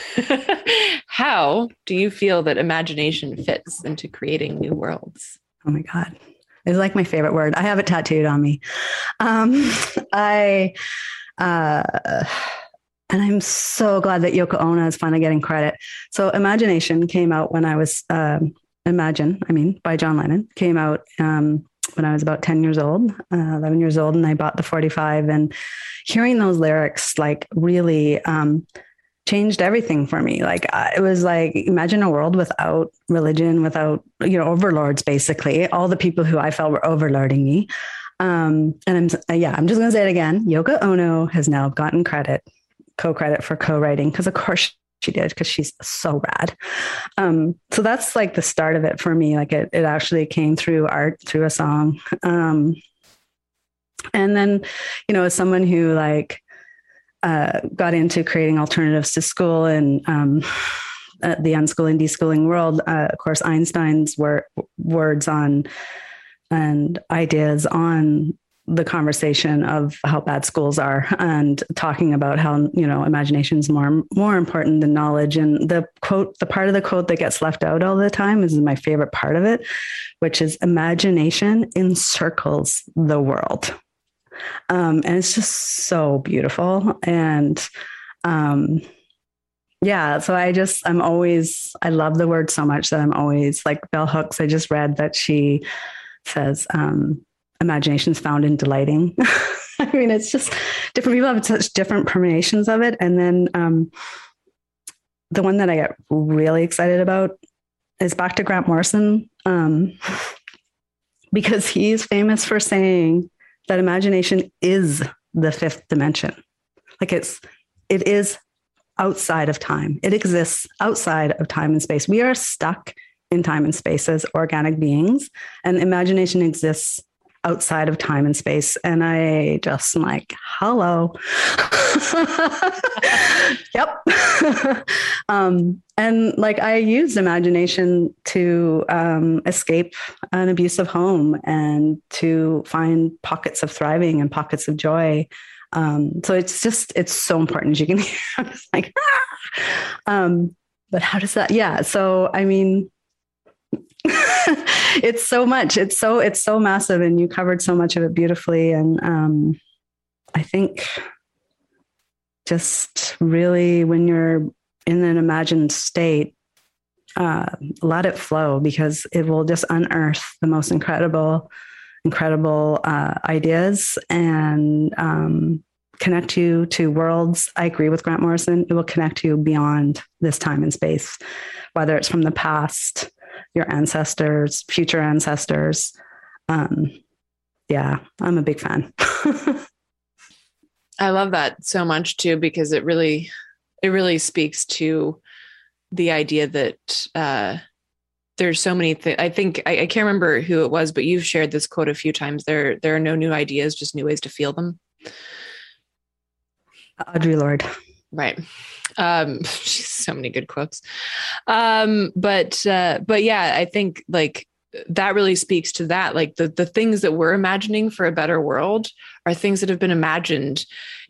how do you feel that imagination fits into creating new worlds? Oh my God. It's like my favorite word. I have it tattooed on me. And I'm so glad that Yoko Ono is finally getting credit. So Imagination came out when I was, by John Lennon, came out when I was about 10 years old, 11 years old, and I bought the 45, and hearing those lyrics like really changed everything for me. Like it was like, imagine a world without religion, without, overlords, basically all the people who I felt were overlording me. And I'm just going to say it again. Yoko Ono has now gotten co-credit for co-writing, because of course she did, because she's so rad. So that's like the start of it for me. Like it actually came through art, through a song. And then, as someone who got into creating alternatives to school and the unschooling, deschooling world, of course, Einstein's words on and ideas on the conversation of how bad schools are, and talking about how, imagination is more important than knowledge. And the part of the quote that gets left out all the time is my favorite part of it, which is imagination encircles the world. And it's just so beautiful. And, so I love the word so much that I'm always like Bell Hooks. I just read that she says, imagination is found in delighting. I mean, it's just different people have such different permeations of it. And then the one that I get really excited about is back to Grant Morrison, because he's famous for saying that imagination is the fifth dimension. Like it is outside of time. It exists outside of time and space. We are stuck in time and space as organic beings, and imagination exists outside of time and space. And I just am like, hello. Yep. And like I used imagination to escape an abusive home and to find pockets of thriving and pockets of joy. So it's so important, as you can hear. I'm just like, but how does that? Yeah. So, I mean, it's so much, it's so massive, and you covered so much of it beautifully. And I think just really when you're in an imagined state, let it flow, because it will just unearth the most incredible ideas and connect you to worlds. I agree with Grant Morrison. It will connect you beyond this time and space, whether it's from the past, your ancestors, future ancestors. Yeah, I'm a big fan. I love that so much too, because it really speaks to the idea that there's so many things. I think I can't remember who it was, but you've shared this quote a few times. There are no new ideas, just new ways to feel them. Audre Lorde. Right. So many good quotes. But yeah, I think like that really speaks to that. Like the things that we're imagining for a better world are things that have been imagined,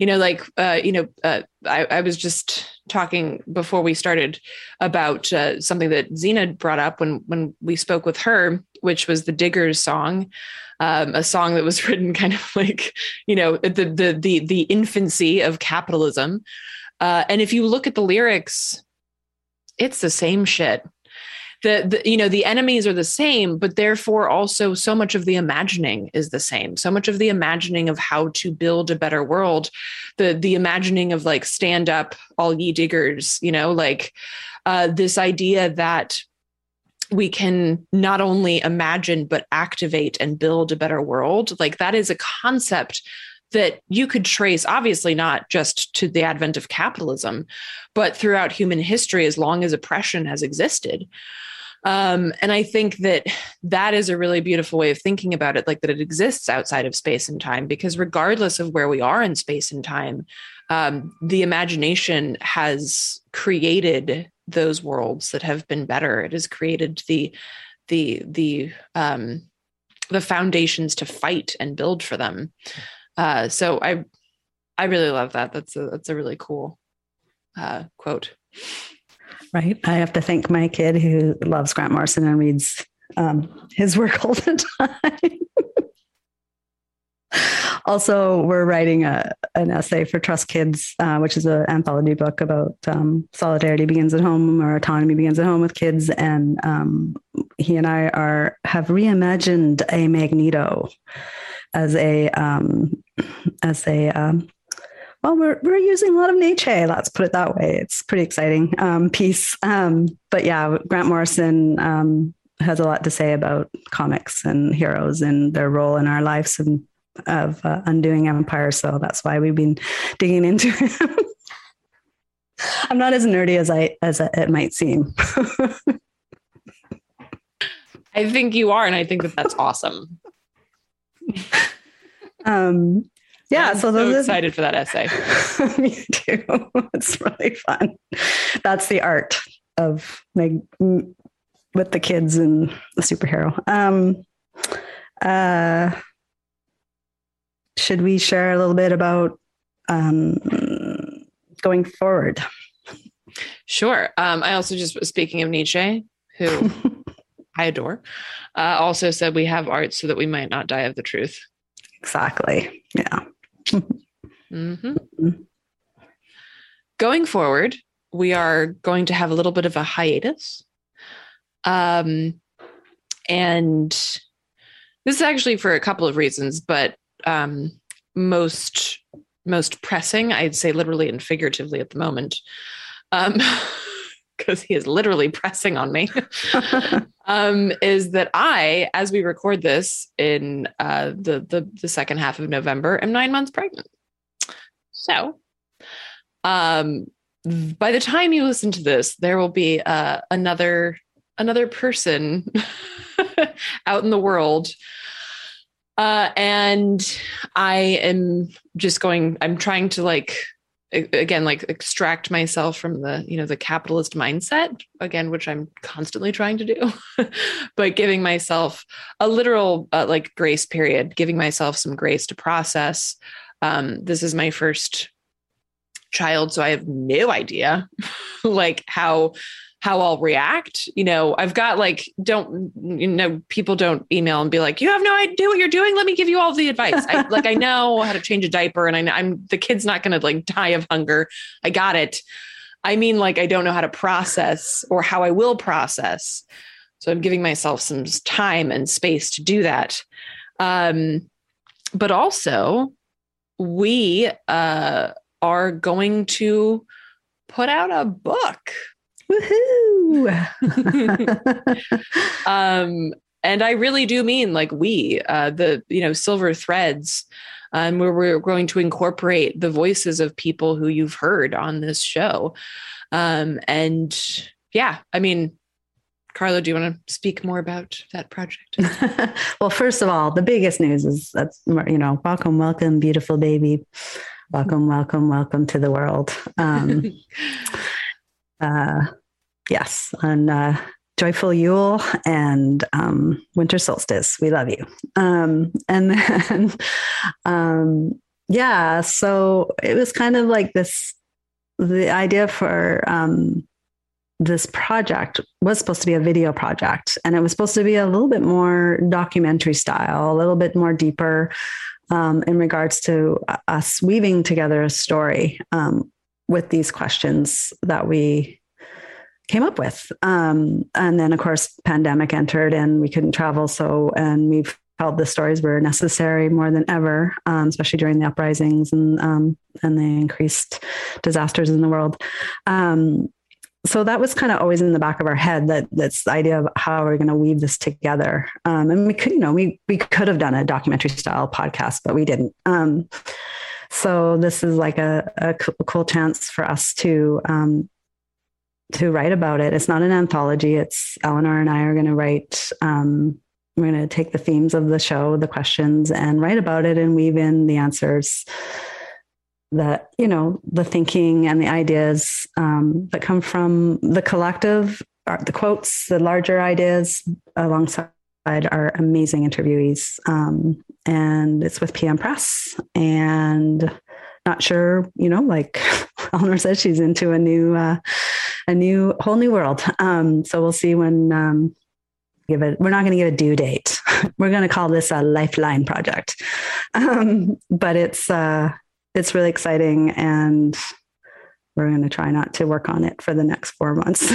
I was just talking before we started about something that Zena brought up when we spoke with her, which was the Diggers song, a song that was written kind of like, the infancy of capitalism. And if you look at the lyrics, it's the same shit. The enemies are the same, but therefore also so much of the imagining is the same. So much of the imagining of how to build a better world, the imagining of like, stand up, all ye diggers, this idea that we can not only imagine, but activate and build a better world. Like that is a concept that you could trace, obviously not just to the advent of capitalism, but throughout human history, as long as oppression has existed. And I think that is a really beautiful way of thinking about it, like that it exists outside of space and time, because regardless of where we are in space and time, the imagination has created those worlds that have been better. It has created the foundations to fight and build for them. So I really love that. That's a really cool quote. Right. I have to thank my kid who loves Grant Morrison and reads his work all the time. Also, we're writing an essay for Trust Kids, which is an anthology book about solidarity begins at home, or autonomy begins at home with kids. And he and I have reimagined a Magneto as well, we're using a lot of Nietzsche. Let's put it that way. It's pretty exciting piece. But yeah, Grant Morrison has a lot to say about comics and heroes and their role in our lives and of undoing empire. So that's why we've been digging into him. I'm not as nerdy as it might seem. I think you are, and I think that's awesome. Yeah, I'm so excited for that essay. Me too. It's really fun. That's the art of with the kids and the superhero. Should we share a little bit about going forward? Sure. I also just, speaking of Nietzsche, who I adore, also said we have art so that we might not die of the truth. Exactly. Yeah. Mm-hmm. Going forward, we are going to have a little bit of a hiatus. And this is actually for a couple of reasons, but most pressing, I'd say literally and figuratively at the moment, because he is literally pressing on me, is that I, as we record this in the second half of November, am 9 months pregnant. So by the time you listen to this, there will be another person out in the world. And I am just I'm trying to extract myself from the capitalist mindset again, which I'm constantly trying to do, but giving myself a literal grace period, giving myself some grace to process. This is my first child, so I have no idea how I'll react. I've got people don't email and be like, you have no idea what you're doing. Let me give you all the advice. I know how to change a diaper, and I'm the kid's not going to die of hunger. I got it. I mean, I don't know how to process or how I will process. So I'm giving myself some time and space to do that. But also we are going to put out a book. Woohoo! And I really do mean like we, Silver Threads, where we're going to incorporate the voices of people who you've heard on this show. And yeah, I mean, Carla, do you want to speak more about that project? Well, first of all, the biggest news is that's, welcome, beautiful baby. Welcome to the world. Yes. On joyful Yule and winter solstice. We love you. And then, so it was kind of like the idea for this project was supposed to be a video project, and it was supposed to be a little bit more documentary style, a little bit more deeper in regards to us weaving together a story with these questions that we came up with. And then, of course, pandemic entered and we couldn't travel. And we felt the stories were necessary more than ever, especially during the uprisings and the increased disasters in the world. So that was kind of always in the back of our head, that's the idea of how we're going to weave this together. And we could, we could have done a documentary style podcast, but we didn't. So this is like a cool chance for us to write about it. It's not an anthology. It's Eleanor and I are going to write. We're going to take the themes of the show, the questions, and write about it and weave in the answers that, the thinking and the ideas that come from the collective, the quotes, the larger ideas alongside our amazing interviewees. And it's with PM Press, and not sure, like Eleanor said, she's into a whole new world. So we'll see when we're not going to give a due date. We're going to call this a lifeline project. But it's really exciting, and we're going to try not to work on it for the next 4 months.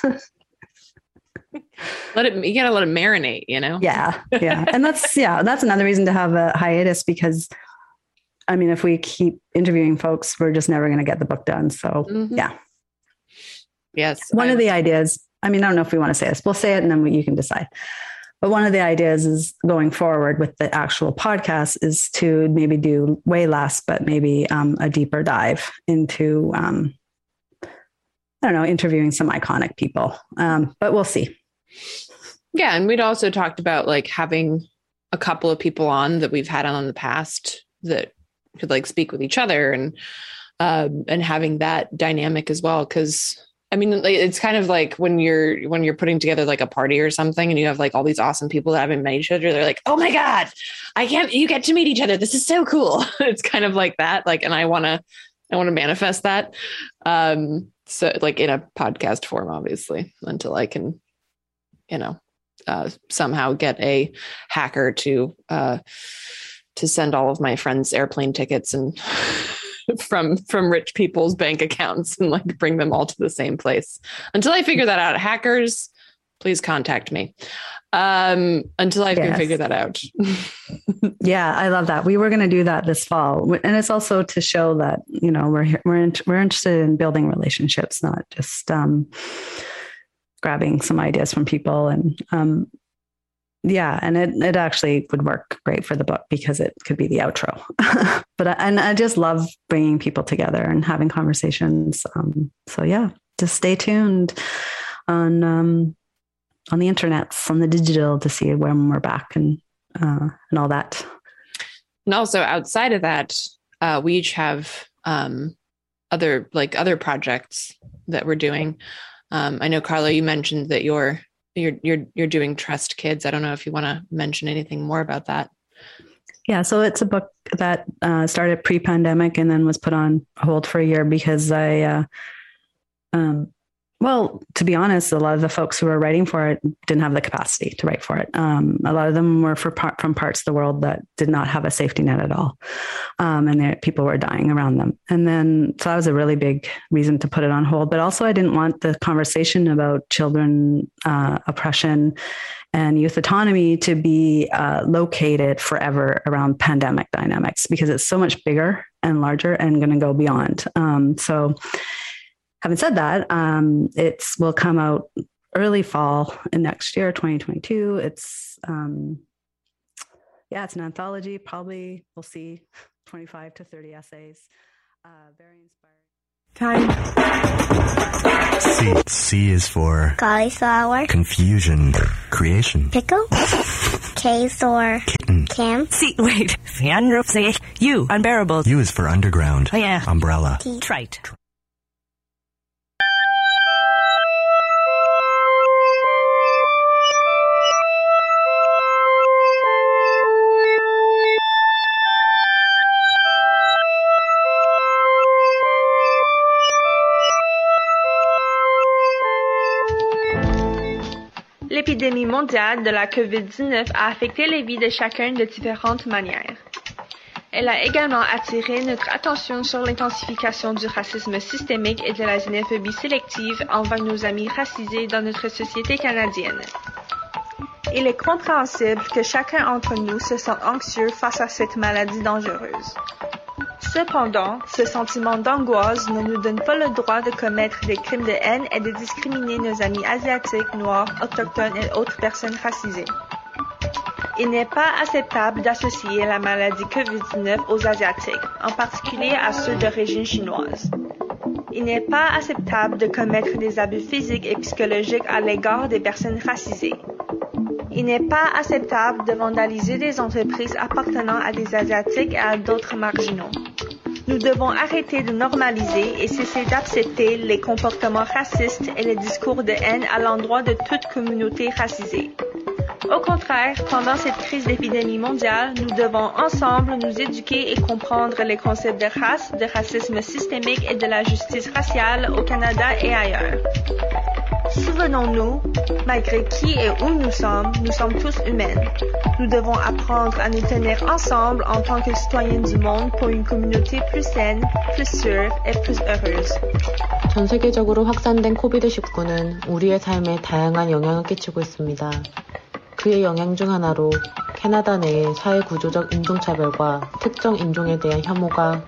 You gotta let it marinate, Yeah. And that's another reason to have a hiatus, because I mean, if we keep interviewing folks, we're just never going to get the book done. So yeah. Yes. One of the ideas, I mean, I don't know if we want to say this, we'll say it and then you can decide. But one of the ideas is going forward with the actual podcast is to maybe do way less, but maybe a deeper dive into, interviewing some iconic people. But we'll see. Yeah. And we'd also talked about like having a couple of people on that we've had on in the past that could like speak with each other and having that dynamic as well. 'Cause I mean, it's kind of like when you're putting together like a party or something and you have like all these awesome people that haven't met each other. They're like, oh my God, you get to meet each other. This is so cool. It's kind of like that. Like, and I want to manifest that. So like in a podcast form, obviously, until I can, somehow get a hacker to send all of my friends' airplane tickets and from rich people's bank accounts and like bring them all to the same place. Until I figure that out, hackers, please contact me. Until I can figure that out. Yeah, I love that. We were going to do that this fall, and it's also to show that we're interested in building relationships, not just grabbing some ideas from people. And and it actually would work great for the book because it could be the outro. But I just love bringing people together and having conversations. So yeah, just stay tuned on the internets, on the digital, to see when we're back and all that. And also outside of that, we each have other projects that we're doing. I know, Carla, you mentioned that you're doing Trust Kids. I don't know if you want to mention anything more about that. Yeah, so it's a book that started pre-pandemic and then was put on hold for a year because to be honest, a lot of the folks who were writing for it didn't have the capacity to write for it. A lot of them were from parts of the world that did not have a safety net at all. And people were dying around them. And then, so that was a really big reason to put it on hold. But also I didn't want the conversation about children oppression and youth autonomy to be located forever around pandemic dynamics, because it's so much bigger and larger and going to go beyond. So having said that, it will come out early fall in next year, 2022. It's it's an anthology. Probably we'll see 25 to 30 essays. Very inspiring. Time. C is for cauliflower, confusion, creation, pickle, K for kitten, camp, U, unbearable. U is for underground, umbrella, Trite. L'épidémie mondiale de la COVID-19 a affecté les vies de chacun de différentes manières. Elle a également attiré notre attention sur l'intensification du racisme systémique et de la xénophobie sélective envers nos amis racisés dans notre société canadienne. Il est compréhensible que chacun d'entre nous se sente anxieux face à cette maladie dangereuse. Cependant, ce sentiment d'angoisse ne nous donne pas le droit de commettre des crimes de haine et de discriminer nos amis asiatiques, noirs, autochtones et autres personnes racisées. Il n'est pas acceptable d'associer la maladie COVID-19 aux Asiatiques, en particulier à ceux d'origine chinoise. Il n'est pas acceptable de commettre des abus physiques et psychologiques à l'égard des personnes racisées. Il n'est pas acceptable de vandaliser des entreprises appartenant à des Asiatiques et à d'autres marginaux. Nous devons arrêter de normaliser et cesser d'accepter les comportements racistes et les discours de haine à l'endroit de toute communauté racisée. Au contraire, pendant cette crise d'épidémie mondiale, nous devons ensemble nous éduquer et comprendre les concepts de race, de racisme systémique et de la justice raciale au Canada et ailleurs. Souvenons-nous, malgré qui et où nous sommes tous humains. Nous devons apprendre à nous tenir ensemble en tant que citoyens du monde pour une communauté plus saine, plus sûre et plus heureuse. 전 세계적으로 확산된 코비드-19는 우리의 삶에 다양한 영향을 끼치고 있습니다. 그의 영향 중 하나로 캐나다 내의 사회 구조적 인종차별과 특정 인종에 대한 혐오가